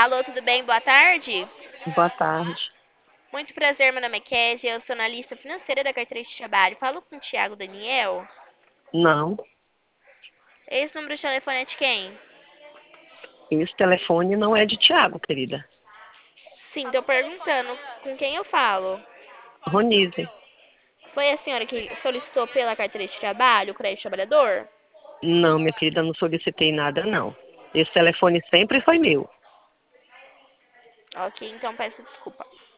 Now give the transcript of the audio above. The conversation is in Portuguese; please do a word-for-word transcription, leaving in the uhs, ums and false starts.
Alô, tudo bem? Boa tarde. Boa tarde. Muito prazer, meu nome é Kézia, eu sou analista financeira da carteira de trabalho. Falo com o Thiago Daniel. Não, Esse número de telefone é de quem? esse telefone não é de Tiago, querida. Sim, tô perguntando com quem eu falo. Ronise. Foi a senhora que solicitou pela carteira de trabalho, o crédito trabalhador? Não, minha querida, não solicitei nada, não. Esse telefone sempre foi meu. Ok, então peço desculpa.